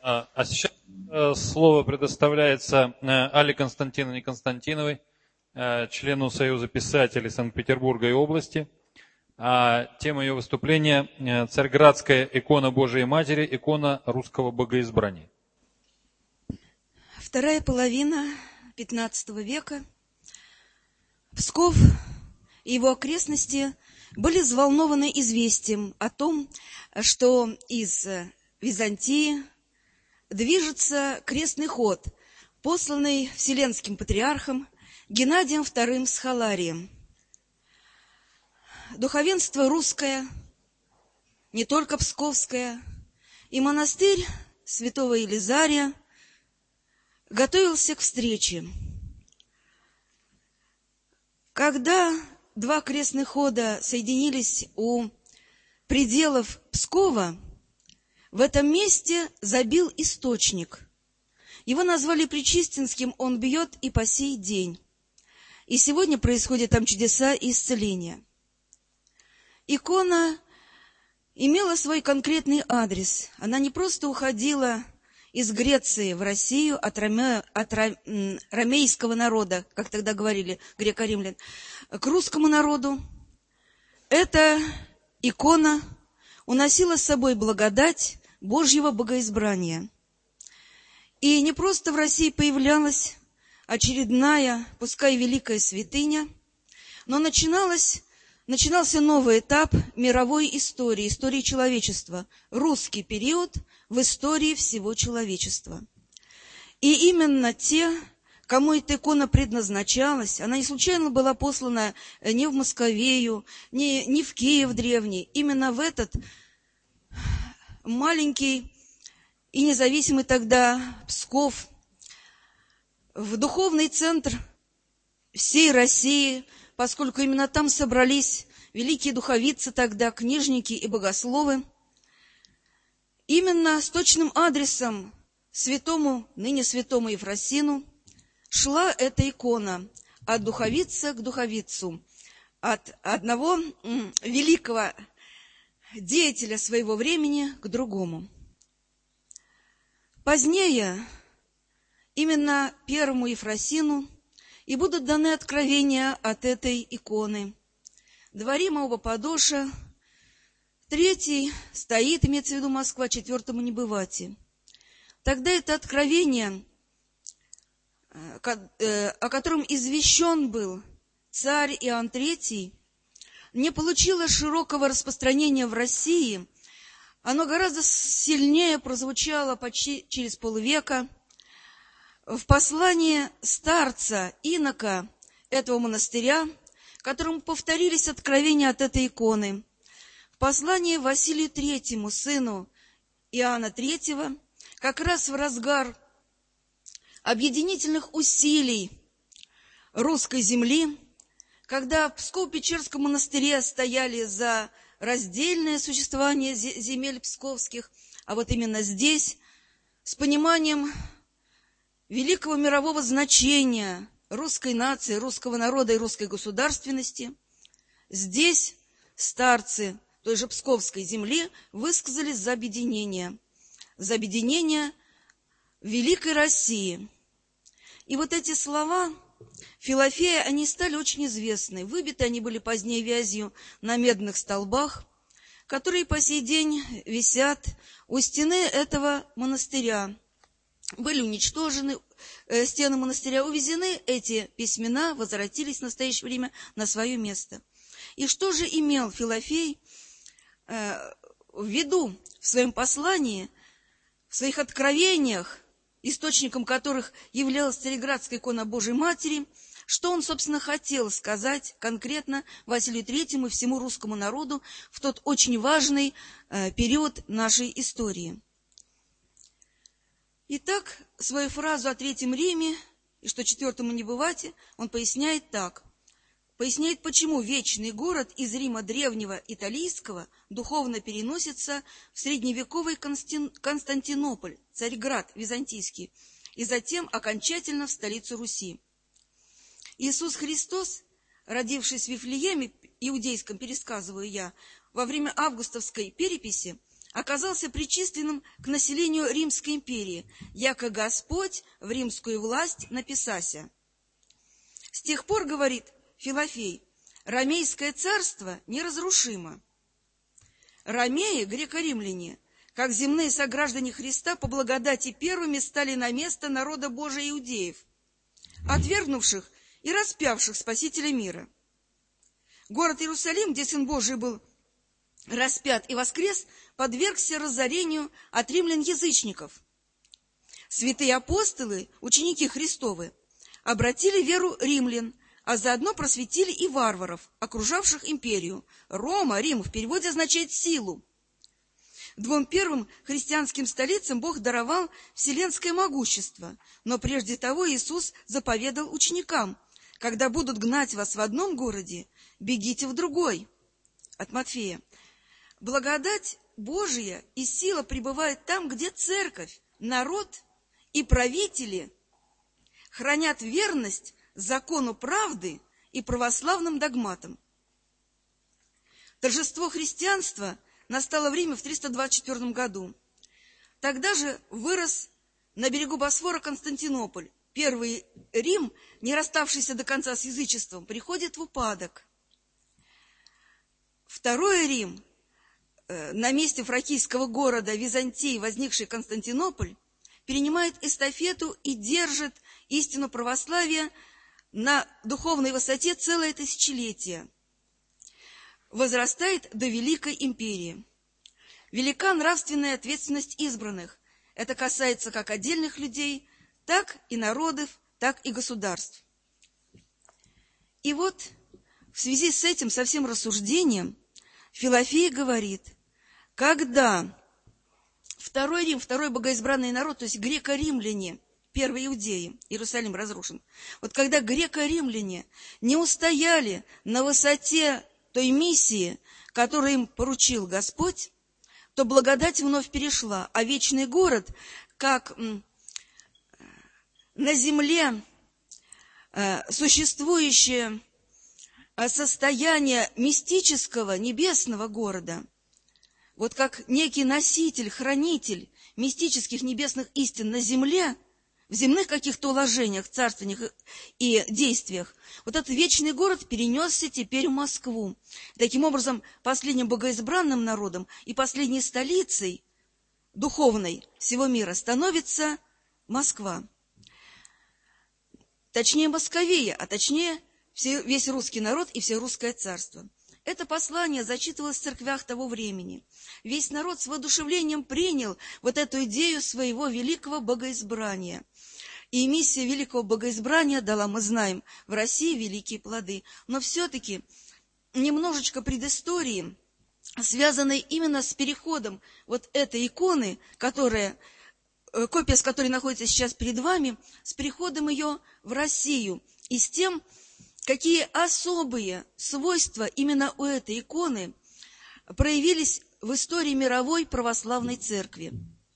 А сейчас слово предоставляется Алле Константиновне Константиновой, члену Союза писателей Санкт-Петербурга и области. Тема ее выступления – Царьградская икона Божией Матери, икона русского богоизбрания. Вторая половина XV века. Псков и его окрестности были взволнованы известием о том, что из Византии движется крестный ход, посланный Вселенским патриархом Геннадием II Схаларием. Духовенство русское, не только псковское, и монастырь святого Елизария готовился к встрече. Когда два крестных хода соединились у пределов Пскова, в этом месте забил источник. Его назвали Пречистинским, он бьет и по сей день. И сегодня происходят там чудеса и исцеления. Икона имела свой конкретный адрес. Она не просто уходила из Греции в Россию от ромейского народа, как тогда говорили греко-римлян, к русскому народу. Эта икона уносила с собой благодать Божьего богоизбрания. И не просто в России появлялась очередная, пускай великая святыня, но начинался новый этап мировой истории, истории человечества, русский период в истории всего человечества. И именно те, кому эта икона предназначалась, она не случайно была послана не в Московею, не в Киев древний, именно в этот маленький и независимый тогда Псков, в духовный центр всей России, поскольку именно там собрались великие духовицы тогда, книжники и богословы. Именно с точным адресом ныне святому Ефросину шла эта икона от духовица к духовицу, от одного великого деятеля своего времени к другому. Позднее именно первому Ефросину и будут даны откровения от этой иконы. Дворима оба подоша, третий стоит, имеется в виду Москва, четвертому не бывати. Тогда это откровение, о котором извещен был царь Иоанн III, не получило широкого распространения в России. Оно гораздо сильнее прозвучало почти через полвека в послании старца, инока этого монастыря, которому повторились откровения от этой иконы. В послании Василию III, сыну Иоанна III, как раз в разгар объединительных усилий русской земли, когда в Псково-Печерском монастыре стояли за раздельное существование земель псковских, а вот именно здесь, с пониманием великого мирового значения русской нации, русского народа и русской государственности, здесь старцы той же Псковской земли высказались за объединение великой России. И вот эти слова Филофея, они стали очень известны. Выбиты они были позднее вязью на медных столбах, которые по сей день висят у стены этого монастыря. Были уничтожены стены монастыря, увезены эти письмена, возвратились в настоящее время на свое место. И что же имел Филофей в виду в своем послании, в своих откровениях, источником которых являлась Царьградская икона Божией Матери, что он, собственно, хотел сказать конкретно Василию III и всему русскому народу в тот очень важный период нашей истории. Итак, свою фразу о Третьем Риме и что четвертому не бывать, он поясняет так. Поясняет, почему вечный город из Рима древнего италийского духовно переносится в средневековый Константинополь, Царьград византийский, и затем окончательно в столицу Руси. Иисус Христос, родившись в Вифлееме, иудейском, пересказываю я, во время августовской переписи, оказался причисленным к населению Римской империи, яко Господь в римскую власть написася. С тех пор, говорит Филофей, Ромейское царство неразрушимо. Ромеи, греко-римляне, как земные сограждане Христа, по благодати первыми стали на место народа Божия иудеев, отвергнувших и распявших Спасителя мира. Город Иерусалим, где Сын Божий был распят и воскрес, подвергся разорению от римлян-язычников. Святые апостолы, ученики Христовы, обратили веру римлян, а заодно просветили и варваров, окружавших империю. Рома, Рим в переводе означает «силу». Двум первым христианским столицам Бог даровал вселенское могущество, но прежде того Иисус заповедал ученикам: когда будут гнать вас в одном городе, бегите в другой. От Матфея. Благодать Божия и сила пребывает там, где церковь, народ и правители хранят верность закону правды и православным догматам. Торжество христианства настало в Риме в 324 году. Тогда же вырос на берегу Босфора Константинополь. Первый Рим, не расставшийся до конца с язычеством, приходит в упадок. Второй Рим, на месте фракийского города Византии, возникший Константинополь, перенимает эстафету и держит истину православия на духовной высоте целое тысячелетие. Возрастает до Великой империи. Велика нравственная ответственность избранных. Это касается как отдельных людей, так и народов, так и государств. И вот в связи с этим, со всем рассуждением, Филофей говорит, когда Второй Рим, второй богоизбранный народ, то есть греко-римляне, первые иудеи, Иерусалим разрушен. Вот когда греко-римляне не устояли на высоте той миссии, которую им поручил Господь, то благодать вновь перешла, а вечный город, как на земле существующее состояние мистического небесного города, вот как некий носитель, хранитель мистических небесных истин на земле, в земных каких-то уложениях, царственных и действиях, вот этот вечный город перенесся теперь в Москву. Таким образом, последним богоизбранным народом и последней столицей духовной всего мира становится Москва. Точнее, Московия, а точнее весь русский народ и все русское царство. Это послание зачитывалось в церквях того времени. Весь народ с воодушевлением принял вот эту идею своего великого богоизбрания. И миссия великого богоизбрания дала, мы знаем, в России великие плоды. Но все-таки немножечко предыстории, связанной именно с переходом вот этой иконы, копия с которой находится сейчас перед вами, с переходом ее в Россию и с тем, какие особые свойства именно у этой иконы проявились в истории мировой православной церкви.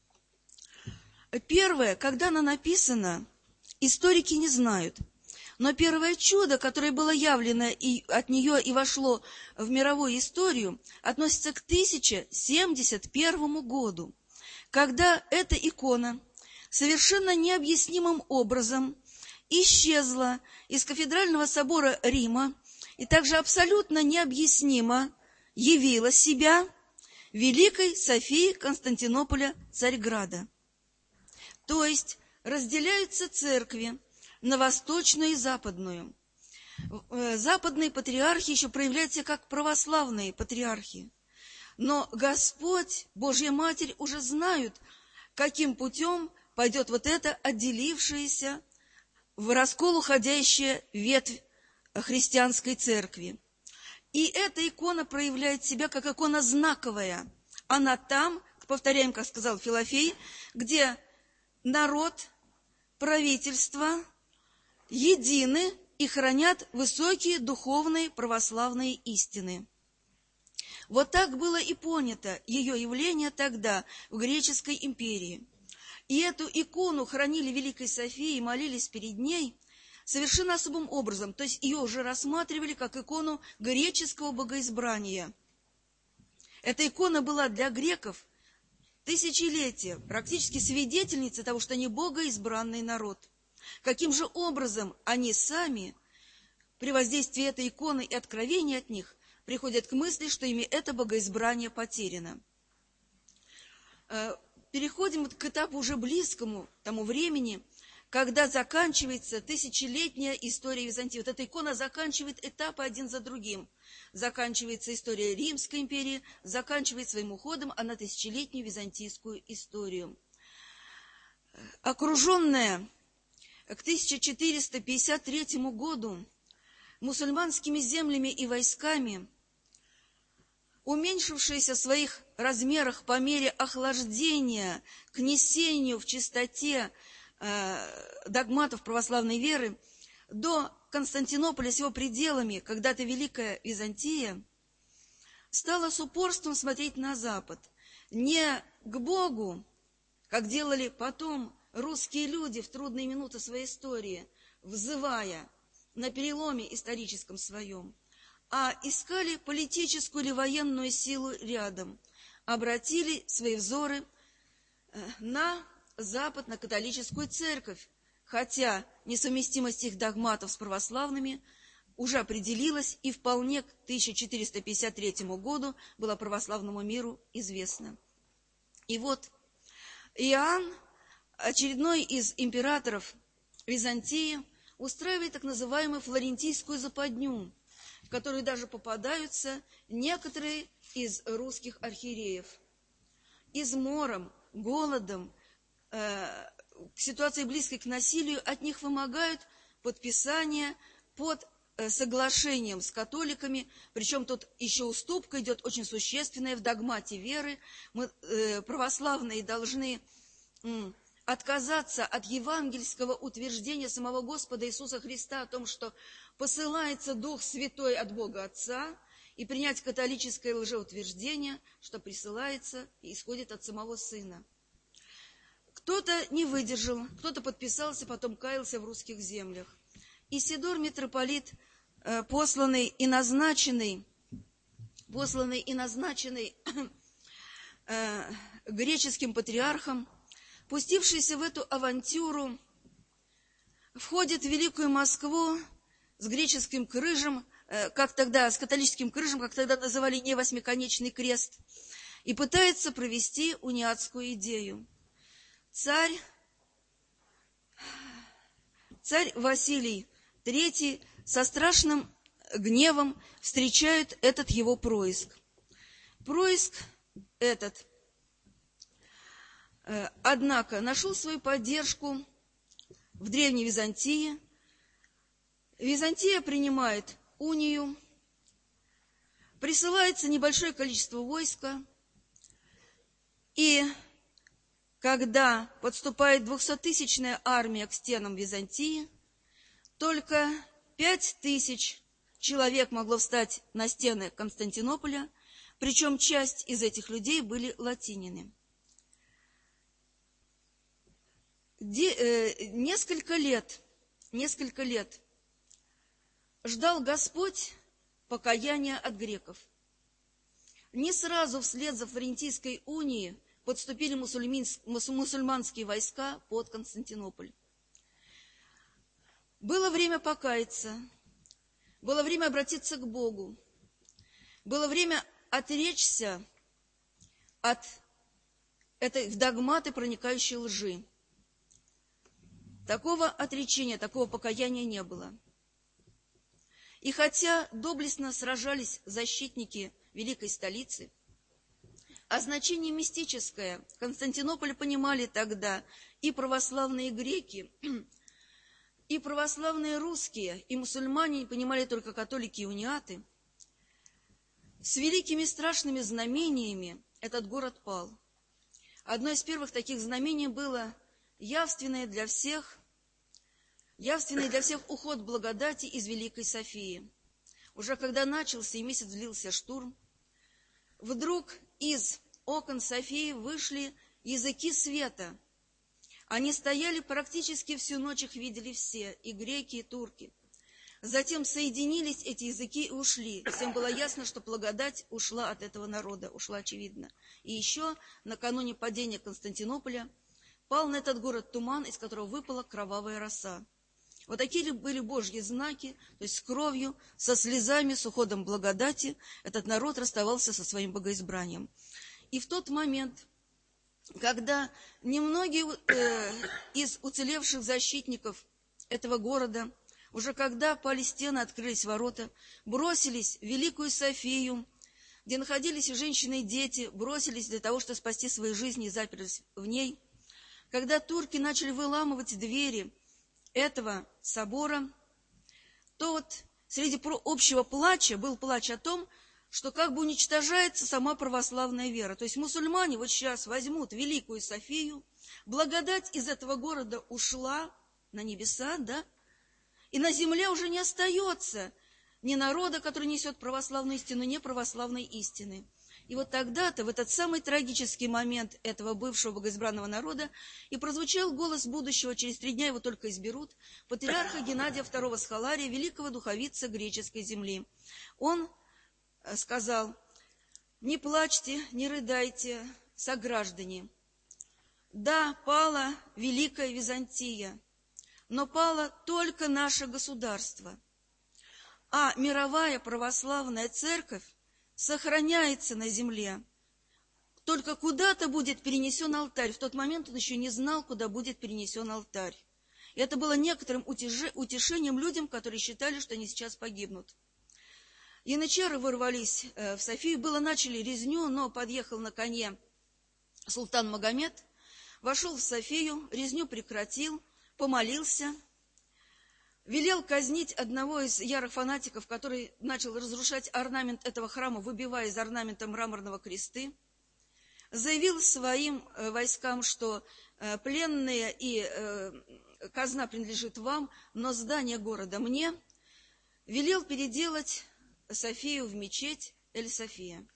Первое, когда она написана, историки не знают. Но первое чудо, которое было явлено и от нее и вошло в мировую историю, относится к 1071 году, когда эта икона совершенно необъяснимым образом исчезла из кафедрального собора Рима и также абсолютно необъяснимо явила себя Великой Софии Константинополя Царьграда. То есть разделяются церкви на восточную и западную. Западные патриархи еще проявляют себя как православные патриархи. Но Господь, Божья Матерь уже знают, каким путем пойдет вот эта отделившаяся в раскол уходящая ветвь христианской церкви. И эта икона проявляет себя как икона знаковая. Она там, повторяем, как сказал Филофей, где народ, правительство едины и хранят высокие духовные православные истины. Вот так было и понято ее явление тогда в греческой империи. И эту икону хранили Великой Софии и молились перед ней совершенно особым образом. То есть ее уже рассматривали как икону греческого богоизбрания. Эта икона была для греков тысячелетия практически свидетельницы того, что они богоизбранный народ. Каким же образом они сами, при воздействии этой иконы и откровения от них, приходят к мысли, что ими это богоизбрание потеряно. Переходим к этапу уже близкому тому времени, когда заканчивается тысячелетняя история Византии. Вот эта икона заканчивает этапы один за другим. Заканчивается история Римской империи, заканчивает своим уходом она тысячелетнюю византийскую историю. Окруженная к 1453 году мусульманскими землями и войсками, уменьшившаяся в своих размерах по мере охлаждения к несению в чистоте догматов православной веры, до Константинополя с его пределами, когда-то Великая Византия, стала с упорством смотреть на Запад, не к Богу, как делали потом русские люди в трудные минуты своей истории, взывая на переломе историческом своем, а искали политическую или военную силу рядом, обратили свои взоры на Запад, на католическую церковь, хотя несовместимость их догматов с православными уже определилась и вполне к 1453 году была православному миру известна. И вот Иоанн, очередной из императоров Византии, устраивает так называемую флорентийскую западню, в которую даже попадаются некоторые из русских архиереев. Измором, голодом, к ситуации близкой к насилию от них вымогают подписание под соглашением с католиками, причем тут еще уступка идет очень существенная в догмате веры. Мы, православные, должны отказаться от евангельского утверждения самого Господа Иисуса Христа о том, что посылается Дух Святой от Бога Отца, и принять католическое лжеутверждение, что присылается и исходит от самого Сына. Кто-то не выдержал, кто-то подписался, потом каялся в русских землях. Исидор митрополит, посланный и назначенный греческим патриархом, пустившийся в эту авантюру, входит в Великую Москву с греческим крыжем, с католическим крыжем, как тогда называли, не восьмиконечный крест, и пытается провести униатскую идею. Царь Василий III со страшным гневом встречает этот его происк. Происк этот, однако, нашел свою поддержку в Древней Византии. Византия принимает унию, присылается небольшое количество войска, и когда подступает 200-тысячная армия к стенам Византии, только 5000 человек могло встать на стены Константинополя, причем часть из этих людей были латинины. Несколько лет ждал Господь покаяния от греков. Не сразу вслед за Флорентийской унией подступили мусульманские войска под Константинополь. Было время покаяться, было время обратиться к Богу, было время отречься от этой в догматы проникающей лжи. Такого отречения, такого покаяния не было. И хотя доблестно сражались защитники великой столицы, а значение мистическое Константинополь понимали тогда и православные греки, и православные русские, и мусульмане понимали только католики и униаты, с великими страшными знамениями этот город пал. Одно из первых таких знамений было явственный для всех уход благодати из Великой Софии. Уже когда начался и месяц длился штурм, вдруг из окон Софии вышли языки света. Они стояли практически всю ночь, их видели все, и греки, и турки. Затем соединились эти языки и ушли. Всем было ясно, что благодать ушла от этого народа, ушла очевидно. И еще накануне падения Константинополя пал на этот город туман, из которого выпала кровавая роса. Вот такие были Божьи знаки, то есть с кровью, со слезами, с уходом благодати этот народ расставался со своим богоизбранием. И в тот момент, когда немногие из уцелевших защитников этого города, уже когда пали стены, открылись ворота, бросились в Великую Софию, где находились и женщины, и дети, бросились для того, чтобы спасти свои жизни и заперлись в ней, когда турки начали выламывать двери этого собора, то вот среди общего плача был плач о том, что как бы уничтожается сама православная вера. То есть мусульмане вот сейчас возьмут Великую Софию, благодать из этого города ушла на небеса, да, и на земле уже не остается ни народа, который несет православную истину, ни православной истины. И вот тогда-то, в этот самый трагический момент этого бывшего богоизбранного народа, и прозвучал голос будущего, через 3 дня его только изберут, патриарха Геннадия II Схолария, великого духовица греческой земли. Он сказал: «Не плачьте, не рыдайте, сограждане. Да, пала Великая Византия, но пало только наше государство, а мировая православная церковь сохраняется на земле. Только куда-то будет перенесен алтарь». В тот момент он еще не знал, куда будет перенесен алтарь. И это было некоторым утешением людям, которые считали, что они сейчас погибнут. Янычары ворвались в Софию, начали резню, но подъехал на коне султан Магомед, вошел в Софию, резню прекратил, помолился, велел казнить одного из ярых фанатиков, который начал разрушать орнамент этого храма, выбивая из орнамента мраморного кресты, заявил своим войскам, что пленные и казна принадлежит вам, но здание города мне, велел переделать Софию в мечеть Эль-София.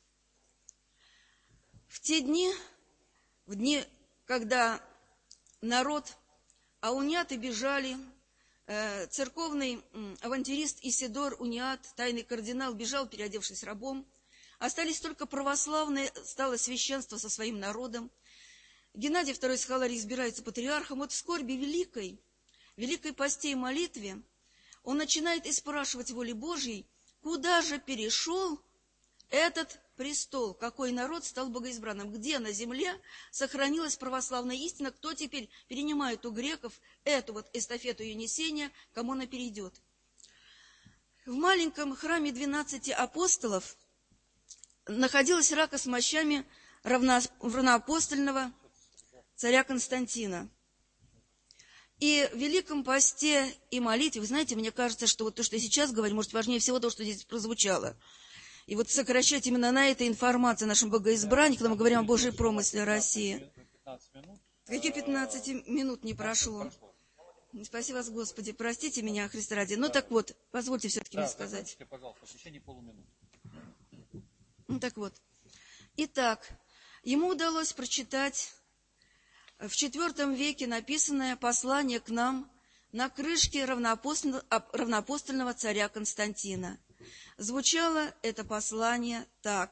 В те дни, когда народ ауньяты бежали, церковный авантюрист Исидор Униат, тайный кардинал, бежал, переодевшись рабом. Остались только православные, стало священство со своим народом. Геннадий II Схоларий избирается патриархом. Вот в скорби великой посте и молитве он начинает и спрашивать воли Божьей, куда же перешел этот престол, какой народ стал богоизбранным, где на земле сохранилась православная истина, кто теперь перенимает у греков эту вот эстафету ее несения, кому она перейдет. В маленьком храме 12 апостолов находилась рака с мощами равноапостольного царя Константина. И в Великом посте и молитве, вы знаете, мне кажется, что вот то, что я сейчас говорю, может, важнее всего то, что здесь прозвучало. И вот сокращать именно на этой информации о нашем богоизбрании, когда мы говорим о Божьей промысле России. Каких 15 минут не прошло? Спаси вас, Господи, простите меня, Христа ради. Ну так вот, позвольте все-таки мне сказать. Пожалуйста, в течение полуминуты. Ну так вот. Итак, ему удалось прочитать в IV веке написанное послание к нам на крышке равноапостольного царя Константина. Звучало это послание так.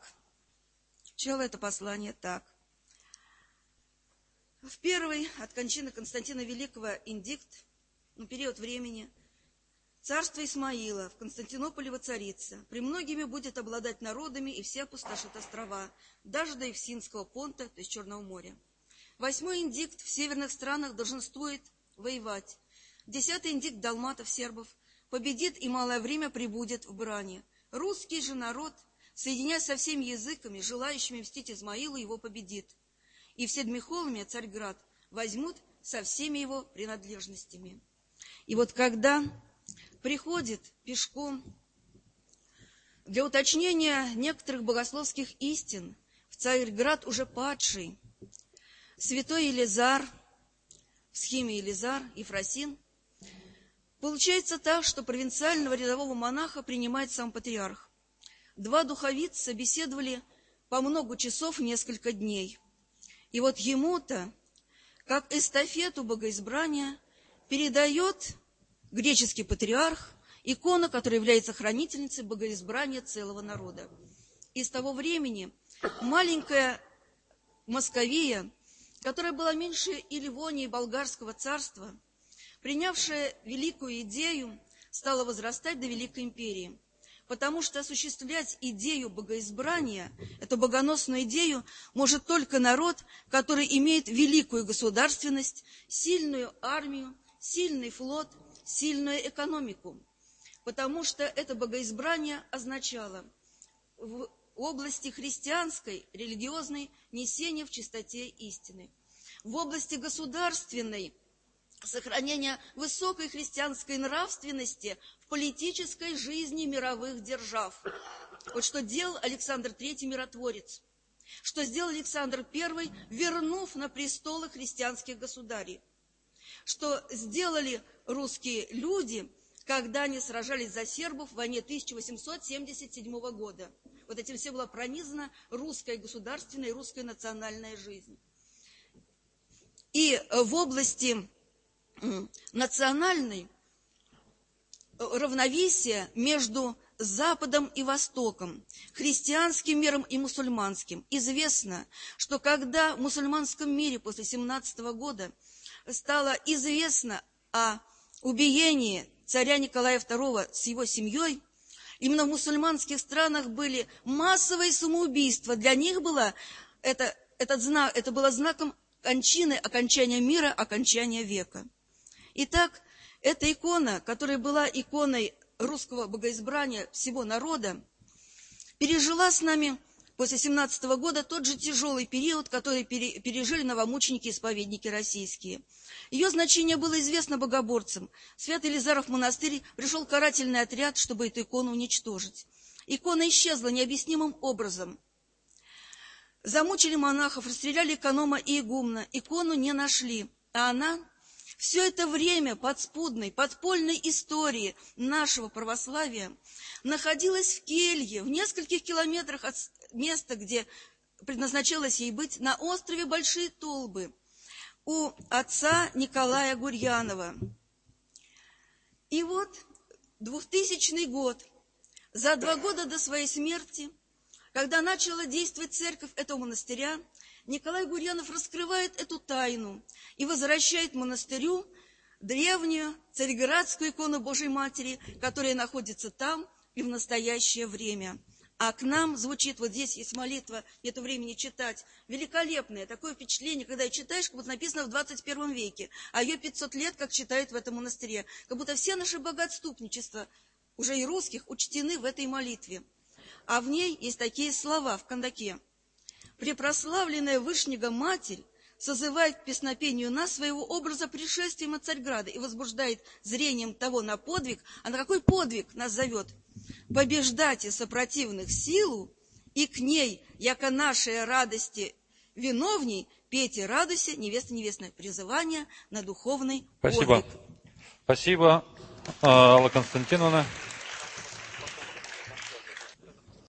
В первый от кончины Константина Великого индикт, период времени, царство Исмаила в Константинополе воцарится, премногими будет обладать народами, и все опустошит острова, даже до Евсинского понта, то есть Черного моря. 8-й индикт в северных странах долженствует воевать. 10-й индикт далматов, сербов, победит и малое время пребудет в брани. Русский же народ, соединяясь со всеми языками, желающими мстить Измаилу, его победит. И все Дмихолме, Царьград, возьмут со всеми его принадлежностями. И вот когда приходит пешком для уточнения некоторых богословских истин в Царьград уже падший святой Елизар, в схеме Елизар, Ефросин, получается так, что провинциального рядового монаха принимает сам патриарх. 2 духовица беседовали по много часов несколько дней. И вот ему-то, как эстафету богоизбрания, передает греческий патриарх икона, которая является хранительницей богоизбрания целого народа. И с того времени маленькая Московия, которая была меньше и Ливонии, и Болгарского царства, принявшая великую идею, стала возрастать до Великой империи. Потому что осуществлять идею богоизбрания, эту богоносную идею, может только народ, который имеет великую государственность, сильную армию, сильный флот, сильную экономику. Потому что это богоизбрание означало в области христианской, религиозной несение в чистоте истины. В области государственной сохранение высокой христианской нравственности в политической жизни мировых держав. Вот что делал Александр III миротворец, что сделал Александр I, вернув на престолы христианских государей, что сделали русские люди, когда они сражались за сербов в войне 1877 года. Вот этим все была пронизана русская государственная и русская национальная жизнь. И в области национальной равновесия между Западом и Востоком, христианским миром и мусульманским. Известно, что когда в мусульманском мире после 17 года стало известно о убиении царя Николая II с его семьей, именно в мусульманских странах были массовые самоубийства. Для них было это было знаком кончины, окончания мира, окончания века. Итак, эта икона, которая была иконой русского богоизбрания всего народа, пережила с нами после 17 года тот же тяжелый период, который пережили новомученики-исповедники российские. Ее значение было известно богоборцам. В Свято-Елизаров монастырь пришел карательный отряд, чтобы эту икону уничтожить. Икона исчезла необъяснимым образом. Замучили монахов, расстреляли эконома и игумна. Икону не нашли, а она все это время подспудной, подпольной истории нашего православия находилась в келье, в нескольких километрах от места, где предназначалось ей быть, на острове Большие Толбы, у отца Николая Гурьянова. И вот 2000 год, за 2 года до своей смерти, когда начала действовать церковь этого монастыря, Николай Гурьянов раскрывает эту тайну и возвращает монастырю древнюю царьградскую икону Божией Матери, которая находится там и в настоящее время. А к нам звучит, вот здесь есть молитва, нету времени читать, великолепное такое впечатление, когда читаешь, как будто написано в 21 веке, а ее 500 лет, как читают в этом монастыре. Как будто все наши богоотступничества, уже и русских, учтены в этой молитве. А в ней есть такие слова в кандаке. «Препрославленная Вышнего Матерь созывает к песнопению нас своего образа пришествием от Царьграда и возбуждает зрением того на подвиг». А на какой подвиг нас зовет? «Побеждайте сопротивных силу, и к ней, яко нашей радости виновней, пейте, радуйся, невеста невестное призывание на духовный подвиг». Спасибо, Алла Константиновна.